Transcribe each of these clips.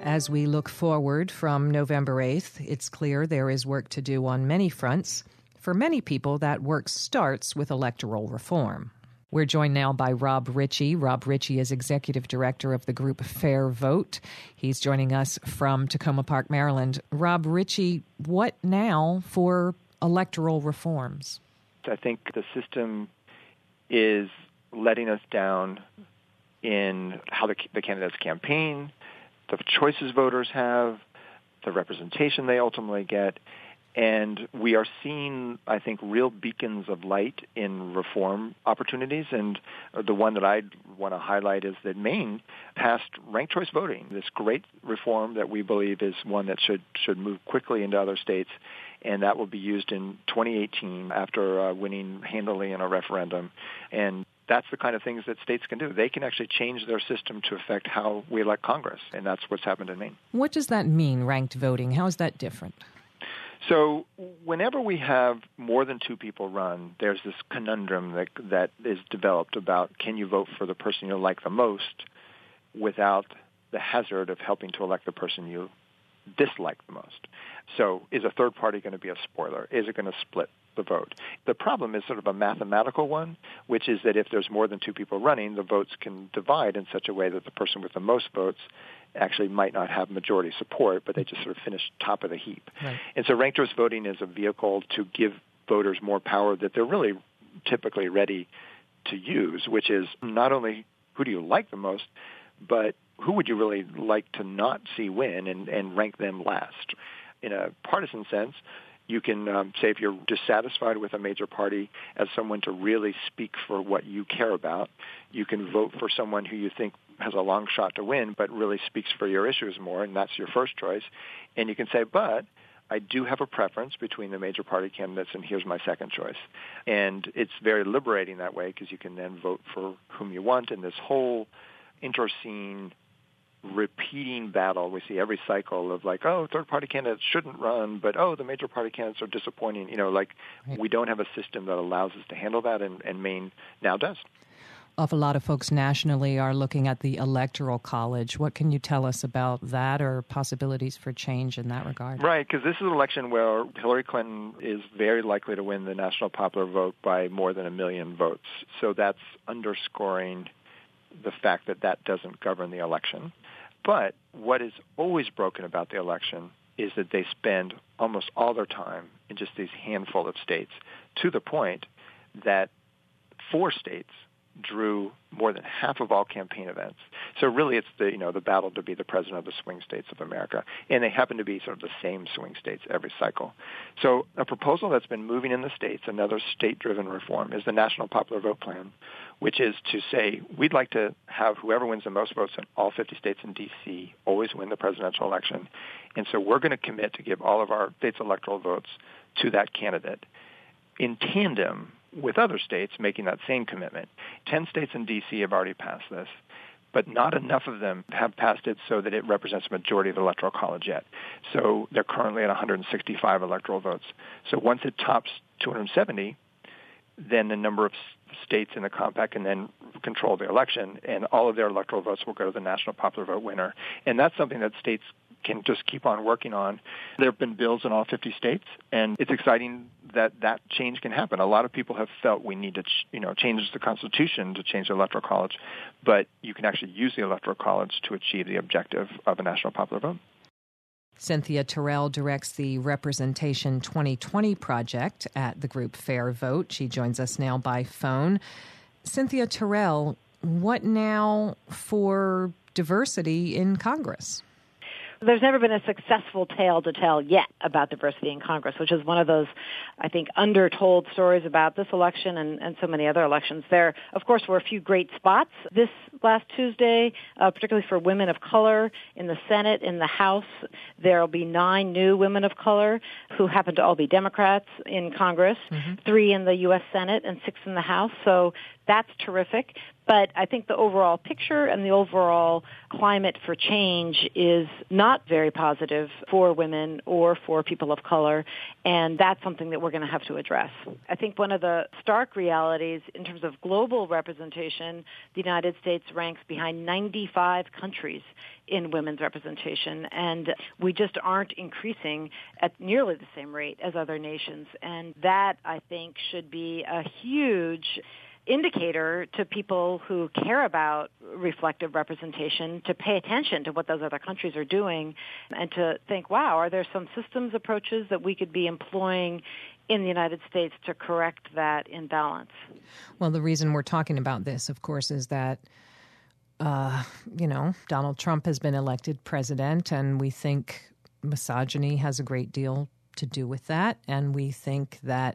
As we look forward from November 8th, it's clear there is work to do on many fronts. For many people, that work starts with electoral reform. We're joined now by Rob Ritchie. Rob Ritchie is Executive Director of the group Fair Vote. He's joining us from Tacoma Park, Maryland. Rob Ritchie, what now for electoral reforms? I think the system is letting us down in how the candidates campaign, the choices voters have, the representation they ultimately get. And we are seeing, I think, real beacons of light in reform opportunities. And the one that I'd want to highlight is that Maine passed ranked choice voting, this great reform that we believe is one that should move quickly into other states. And that will be used in 2018 after winning handily in a referendum. And that's the kind of things that states can do. They can actually change their system to affect how we elect Congress. And that's what's happened in Maine. What does that mean, ranked voting? How is that different? So whenever we have more than two people run, there's this conundrum that is developed about can you vote for the person you like the most without the hazard of helping to elect the person you dislike the most. So is a third party going to be a spoiler? Is it going to split the vote? The problem is sort of a mathematical one, which is that if there's more than two people running, the votes can divide in such a way that the person with the most votes actually might not have majority support, but they just sort of finish top of the heap. Right. And so ranked choice voting is a vehicle to give voters more power that they're really typically ready to use, which is not only who do you like the most, but who would you really like to not see win and rank them last. In a partisan sense, you can say if you're dissatisfied with a major party as someone to really speak for what you care about, you can vote for someone who you think has a long shot to win but really speaks for your issues more, and that's your first choice. And you can say, but I do have a preference between the major party candidates, and here's my second choice. And it's very liberating that way because you can then vote for whom you want, and this whole interscene repeating battle we see every cycle of like, oh, third-party candidates shouldn't run, but, oh, the major party candidates are disappointing. Right. We don't have a system that allows us to handle that, and Maine now does. A lot of folks nationally are looking at the Electoral College. What can you tell us about that or possibilities for change in that regard? Right, because this is an election where Hillary Clinton is very likely to win the national popular vote by more than 1 million votes. So that's underscoring the fact that doesn't govern the election. But what is always broken about the election is that they spend almost all their time in just these handful of states, to the point that 4 states drew more than half of all campaign events. So really it's the battle to be the president of the swing states of America. And they happen to be sort of the same swing states every cycle. So a proposal that's been moving in the states, another state-driven reform, is the National Popular Vote Plan, which is to say we'd like to have whoever wins the most votes in all 50 states in D.C. always win the presidential election. And so we're going to commit to give all of our states' electoral votes to that candidate in tandem with other states making that same commitment. 10 states in D.C. have already passed this, but not enough of them have passed it so that it represents a majority of the Electoral College yet. So they're currently at 165 electoral votes. So once it tops 270, then the number of states in the compact can then control the election, and all of their electoral votes will go to the national popular vote winner. And that's something that states can just keep on working on. There have been bills in all 50 states, and it's exciting that change can happen. A lot of people have felt we need to change the Constitution to change the Electoral College, but you can actually use the Electoral College to achieve the objective of a national popular vote. Cynthia Terrell directs the Representation 2020 project at the group Fair Vote. She joins us now by phone. Cynthia Terrell, what now for diversity in Congress? There's never been a successful tale to tell yet about diversity in Congress, which is one of those, I think, undertold stories about this election and so many other elections. There, of course, were a few great spots this last Tuesday, particularly for women of color in the Senate, in the House. There will be 9 new women of color who happen to all be Democrats in Congress, 3 in the U.S. Senate and 6 in the House. So that's terrific. But I think the overall picture and the overall climate for change is not very positive for women or for people of color, and that's something that we're going to have to address. I think one of the stark realities in terms of global representation, the United States ranks behind 95 countries in women's representation, and we just aren't increasing at nearly the same rate as other nations. And that, I think, should be a huge indicator to people who care about reflective representation to pay attention to what those other countries are doing and to think, wow, are there some systems approaches that we could be employing in the United States to correct that imbalance? Well, the reason we're talking about this, of course, is that Donald Trump has been elected president, and we think misogyny has a great deal to do with that, and we think that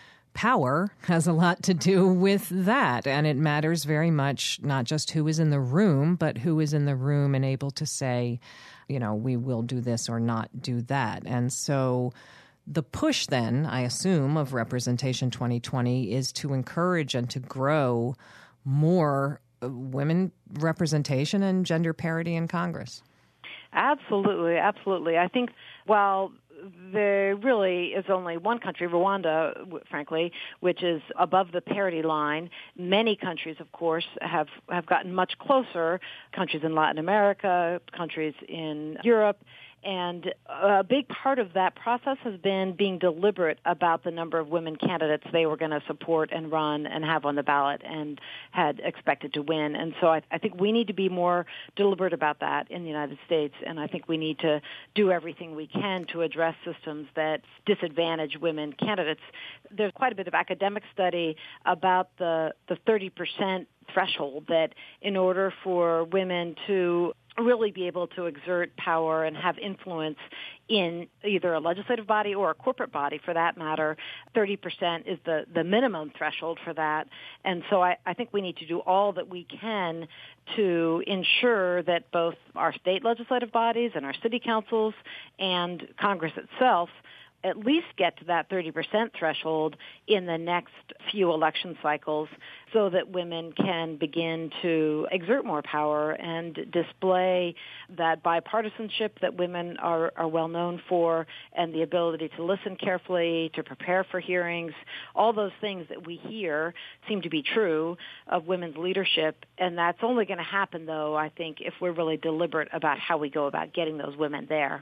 power has a lot to do with that, and it matters very much not just who is in the room, but who is in the room and able to say, we will do this or not do that. And so the push then, I assume, of Representation 2020 is to encourage and to grow more women representation and gender parity in Congress. Absolutely, absolutely. I think while there really is only one country, Rwanda, frankly, which is above the parity line. Many countries, of course, have gotten much closer, countries in Latin America, countries in Europe. And a big part of that process has been being deliberate about the number of women candidates they were going to support and run and have on the ballot and had expected to win. And so I think we need to be more deliberate about that in the United States. And I think we need to do everything we can to address systems that disadvantage women candidates. There's quite a bit of academic study about the 30% threshold that in order for women to really be able to exert power and have influence in either a legislative body or a corporate body, for that matter, 30% is the minimum threshold for that. And so I think we need to do all that we can to ensure that both our state legislative bodies and our city councils and Congress itself at least get to that 30% threshold in the next few election cycles so that women can begin to exert more power and display that bipartisanship that women are well known for and the ability to listen carefully, to prepare for hearings. All those things that we hear seem to be true of women's leadership, and that's only going to happen, though, I think, if we're really deliberate about how we go about getting those women there.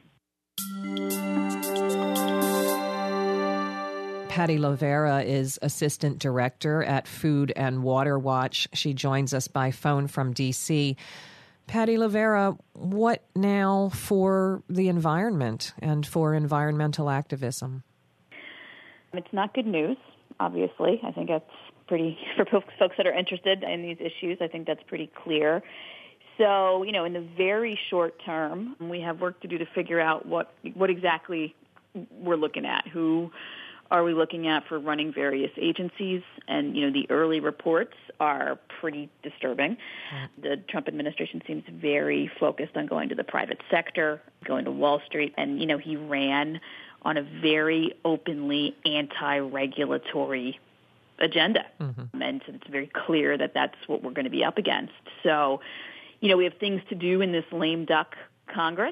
Patty Lovera is Assistant Director at Food and Water Watch. She joins us by phone from D.C. Patty Lovera, what now for the environment and for environmental activism? It's not good news, obviously. I think that's pretty, for folks that are interested in these issues, I think that's pretty clear. So, in the very short term, we have work to do to figure out what exactly we're looking at. Who are we looking at for running various agencies? And, the early reports are pretty disturbing. The Trump administration seems very focused on going to the private sector, going to Wall Street. And, he ran on a very openly anti-regulatory agenda. Mm-hmm. And so it's very clear that that's what we're going to be up against. So, we have things to do in this lame duck Congress.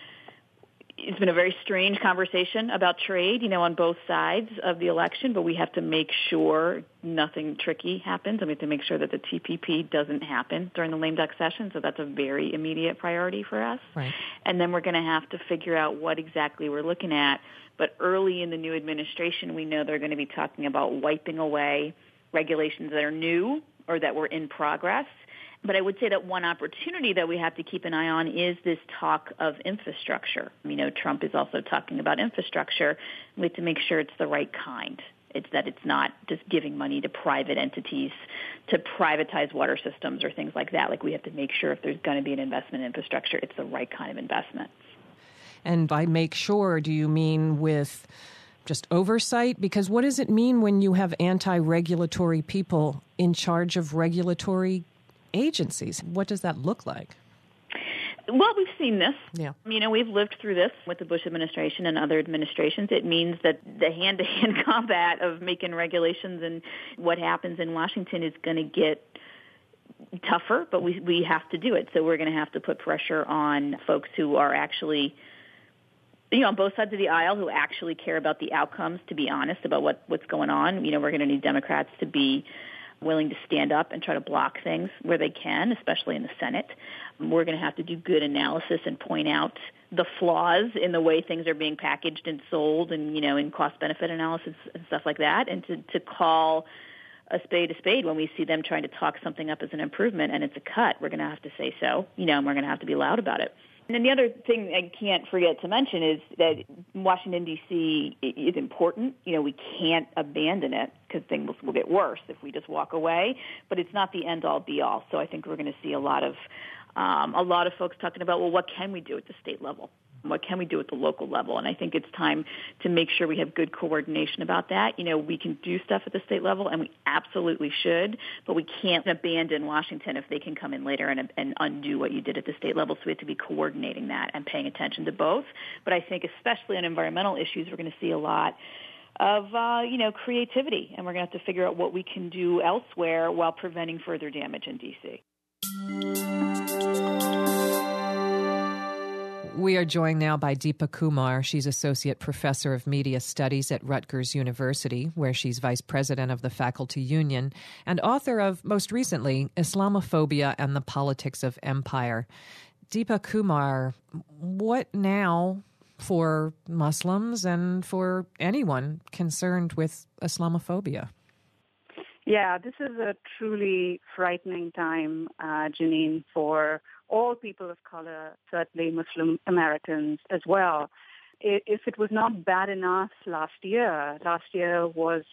It's been a very strange conversation about trade, on both sides of the election, but we have to make sure nothing tricky happens, and we have to make sure that the TPP doesn't happen during the lame duck session, so that's a very immediate priority for us. Right. And then we're going to have to figure out what exactly we're looking at, but early in the new administration, we know they're going to be talking about wiping away regulations that are new or that were in progress. But I would say that one opportunity that we have to keep an eye on is this talk of infrastructure. Trump is also talking about infrastructure. We have to make sure it's the right kind. It's that it's not just giving money to private entities to privatize water systems or things like that. Like, we have to make sure if there's going to be an investment in infrastructure, it's the right kind of investment. And by make sure, do you mean with just oversight? Because what does it mean when you have anti-regulatory people in charge of regulatory agencies? What does that look like? Well, we've seen this. Yeah. We've lived through this with the Bush administration and other administrations. It means that the hand-to-hand combat of making regulations and what happens in Washington is going to get tougher, but we have to do it. So we're going to have to put pressure on folks who are actually, on both sides of the aisle, who actually care about the outcomes, to be honest about what's going on. We're going to need Democrats to be willing to stand up and try to block things where they can, especially in the Senate. We're going to have to do good analysis and point out the flaws in the way things are being packaged and sold, and, in cost-benefit analysis and stuff like that, and to call a spade when we see them trying to talk something up as an improvement and it's a cut. We're going to have to say so, and we're going to have to be loud about it. And then the other thing I can't forget to mention is that Washington, D.C. is important. We can't abandon it because things will get worse if we just walk away, but it's not the end-all, be-all. So I think we're going to see a lot of folks talking about, well, what can we do at the state level? What can we do at the local level? And I think it's time to make sure we have good coordination about that. We can do stuff at the state level, and we absolutely should, but we can't abandon Washington if they can come in later and undo what you did at the state level. So we have to be coordinating that and paying attention to both. But I think especially on environmental issues, we're going to see a lot of, creativity, and we're going to have to figure out what we can do elsewhere while preventing further damage in D.C. We are joined now by Deepa Kumar. She's Associate Professor of Media Studies at Rutgers University, where she's Vice President of the Faculty Union, and author of, most recently, Islamophobia and the Politics of Empire. Deepa Kumar, what now for Muslims and for anyone concerned with Islamophobia? Yeah, this is a truly frightening time, Janine, for all people of color, certainly Muslim Americans as well. If it was not bad enough last year was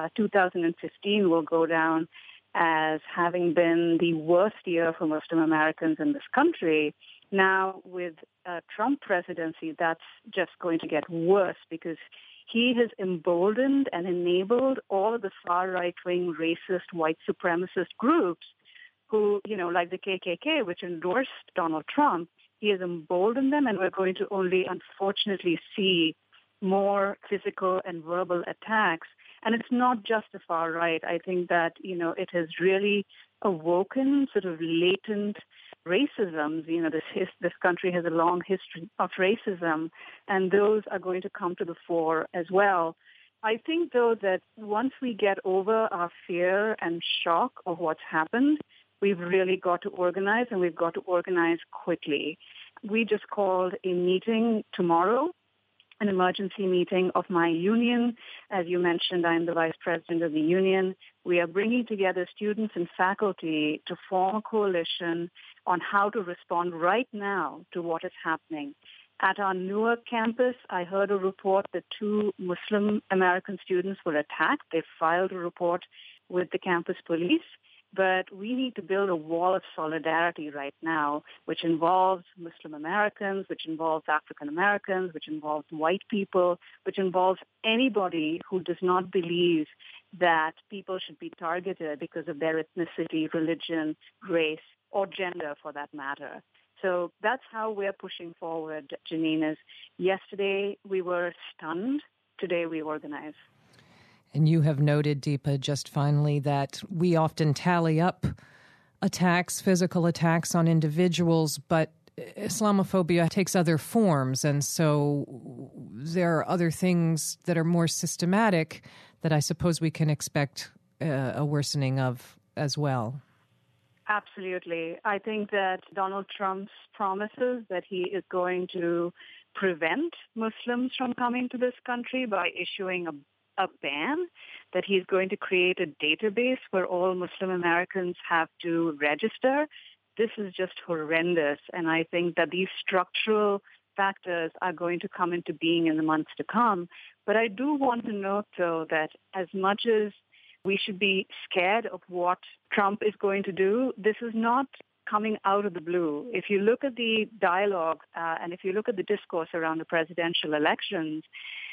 2015 will go down as having been the worst year for Muslim Americans in this country. Now, with Trump presidency, that's just going to get worse because he has emboldened and enabled all of the far right-wing, racist, white supremacist groups who, like the KKK, which endorsed Donald Trump. He has emboldened them, and we're going to only, unfortunately, see more physical and verbal attacks. And it's not just the far right. I think that, it has really awoken sort of latent racism. This country has a long history of racism, and those are going to come to the fore as well. I think, though, that once we get over our fear and shock of what's happened, we've really got to organize, and we've got to organize quickly. We just called a meeting tomorrow, an emergency meeting of my union. As you mentioned, I'm the vice president of the union. We are bringing together students and faculty to form a coalition on how to respond right now to what is happening. At our Newark campus, I heard a report that 2 Muslim American students were attacked. They filed a report with the campus police. But we need to build a wall of solidarity right now, which involves Muslim Americans, which involves African Americans, which involves white people, which involves anybody who does not believe that people should be targeted because of their ethnicity, religion, race, or gender for that matter. So that's how we're pushing forward, Janine. Is yesterday we were stunned, today we organize. And you have noted, Deepa, just finally, that we often tally up attacks, physical attacks on individuals, but Islamophobia takes other forms. And so there are other things that are more systematic that I suppose we can expect a worsening of as well. Absolutely. I think that Donald Trump's promises that he is going to prevent Muslims from coming to this country by issuing a ban, that he's going to create a database where all Muslim Americans have to register. This is just horrendous. And I think that these structural factors are going to come into being in the months to come. But I do want to note, though, that as much as we should be scared of what Trump is going to do, this is not coming out of the blue. If you look at the dialogue and if you look at the discourse around the presidential elections,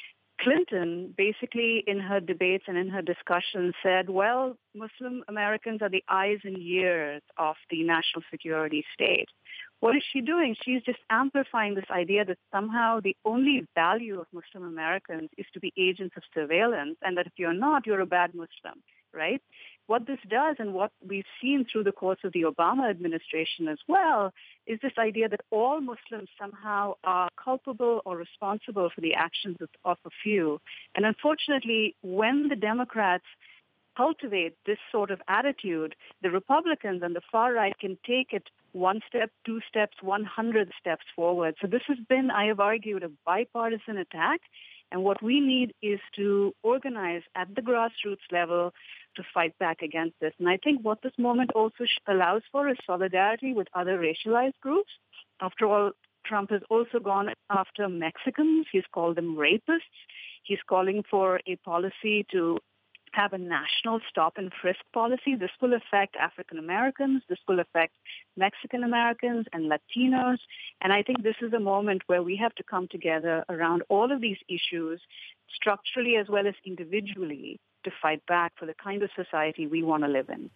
Clinton basically in her debates and in her discussions said, well, Muslim Americans are the eyes and ears of the national security state. What is she doing? She's just amplifying this idea that somehow the only value of Muslim Americans is to be agents of surveillance, and that if you're not, you're a bad Muslim. right? What this does, and what we've seen through the course of the Obama administration as well, is this idea that all Muslims somehow are culpable or responsible for the actions of a few. And unfortunately, when the Democrats cultivate this sort of attitude, the Republicans and the far right can take it one step, two steps, 100 steps forward. So this has been, I have argued, a bipartisan attack. And what we need is to organize at the grassroots level to fight back against this. And I think what this moment also allows for is solidarity with other racialized groups. After all, Trump has also gone after Mexicans. He's called them rapists. He's calling for a policy to have a national stop and frisk policy. This will affect African Americans. This will affect Mexican Americans and Latinos. And I think this is a moment where we have to come together around all of these issues, structurally as well as individually, to fight back for the kind of society we want to live in.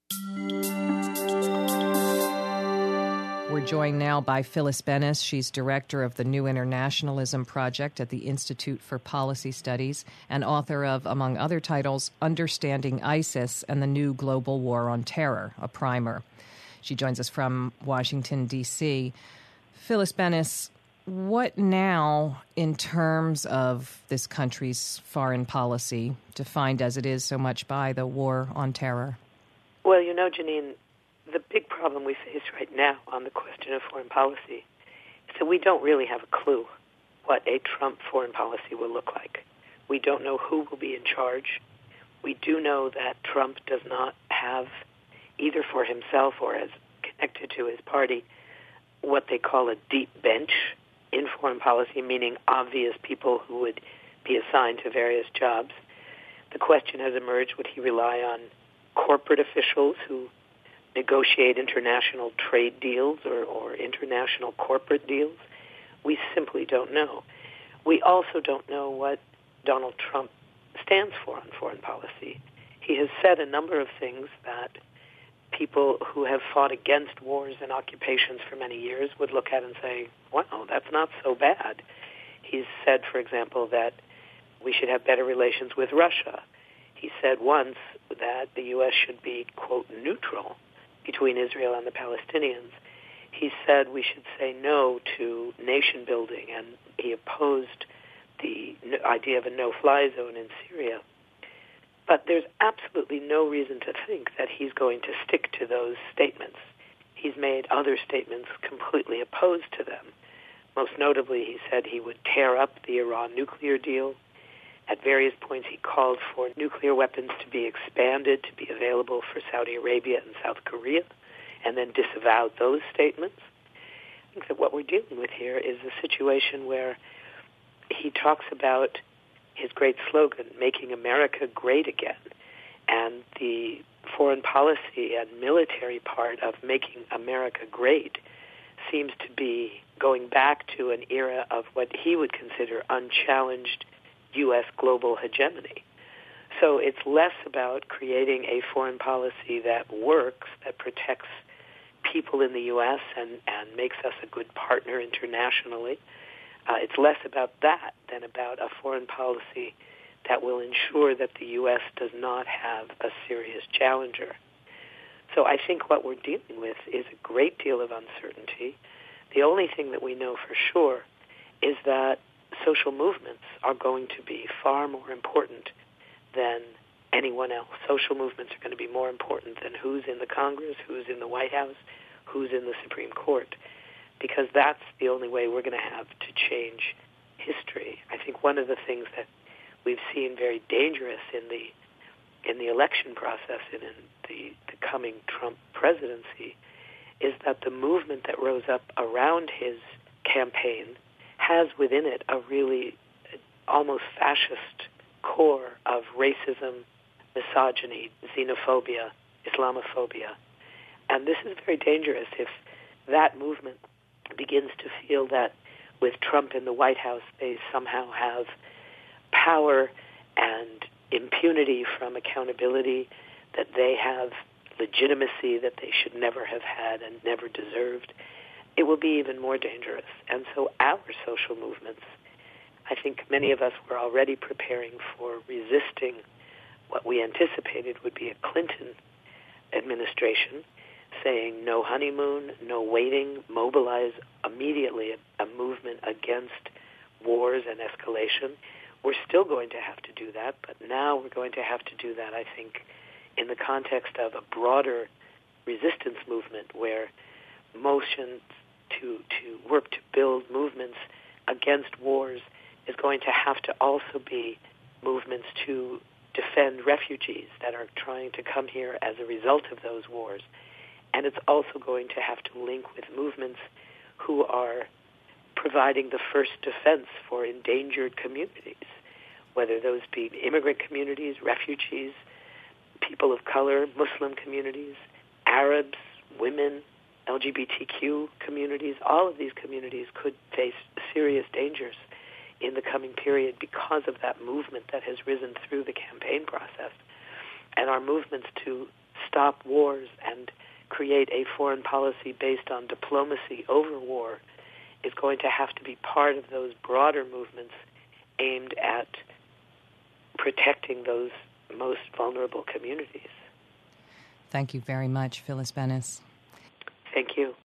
We're joined now by Phyllis Bennis. She's director of the New Internationalism Project at the Institute for Policy Studies and author of, among other titles, Understanding ISIS and the New Global War on Terror, a primer. She joins us from Washington, D.C. Phyllis Bennis, what now in terms of this country's foreign policy, defined as it is so much by the war on terror? Well, you know, Janine, the big problem we face right now on the question of foreign policy is that we don't really have a clue what a Trump foreign policy will look like. We don't know who will be in charge. We do know that Trump does not have, either for himself or as connected to his party, what they call a deep bench in foreign policy, meaning obvious people who would be assigned to various jobs. The question has emerged, would he rely on corporate officials who negotiate international trade deals or international corporate deals? We simply don't know. We also don't know what Donald Trump stands for on foreign policy. He has said a number of things that people who have fought against wars and occupations for many years would look at and say, wow, that's not so bad. He's said, for example, that we should have better relations with Russia. He said once that the U.S. should be, quote, neutral between Israel and the Palestinians. He said we should say no to nation building, and he opposed the idea of a no-fly zone in Syria. But there's absolutely no reason to think that he's going to stick to those statements. He's made other statements completely opposed to them. Most notably, he said he would tear up the Iran nuclear deal. At various points, he called for nuclear weapons to be expanded to be available for Saudi Arabia and South Korea, and then disavowed those statements. I think that what we're dealing with here is a situation where he talks about his great slogan, Making America Great Again, and the foreign policy and military part of Making America Great seems to be going back to an era of what he would consider unchallenged U.S. global hegemony. So it's less about creating a foreign policy that works, that protects people in the U.S. and makes us a good partner internationally. It's less about that than about a foreign policy that will ensure that the U.S. does not have a serious challenger. So I think what we're dealing with is a great deal of uncertainty. The only thing that we know for sure is that social movements are going to be far more important than anyone else. Social movements are going to be more important than who's in the Congress, who's in the White House, who's in the Supreme Court, because that's the only way we're going to have to change history. I think one of the things that we've seen very dangerous in the election process and in the coming Trump presidency is that the movement that rose up around his campaign has within it a really almost fascist core of racism, misogyny, xenophobia, Islamophobia. And this is very dangerous if that movement begins to feel that with Trump in the White House, they somehow have power and impunity from accountability, that they have legitimacy that they should never have had and never deserved. It will be even more dangerous. And so our social movements, I think many of us were already preparing for resisting what we anticipated would be a Clinton administration saying no honeymoon, no waiting, mobilize immediately a movement against wars and escalation. We're still going to have to do that, but now we're going to have to do that, I think, in the context of a broader resistance movement where motion to work to build movements against wars is going to have to also be movements to defend refugees that are trying to come here as a result of those wars. And it's also going to have to link with movements who are providing the first defense for endangered communities, whether those be immigrant communities, refugees, people of color, Muslim communities, Arabs, women, LGBTQ communities. All of these communities could face serious dangers in the coming period because of that movement that has risen through the campaign process. And our movements to stop wars and create a foreign policy based on diplomacy over war is going to have to be part of those broader movements aimed at protecting those most vulnerable communities. Thank you very much, Phyllis Bennis. Thank you.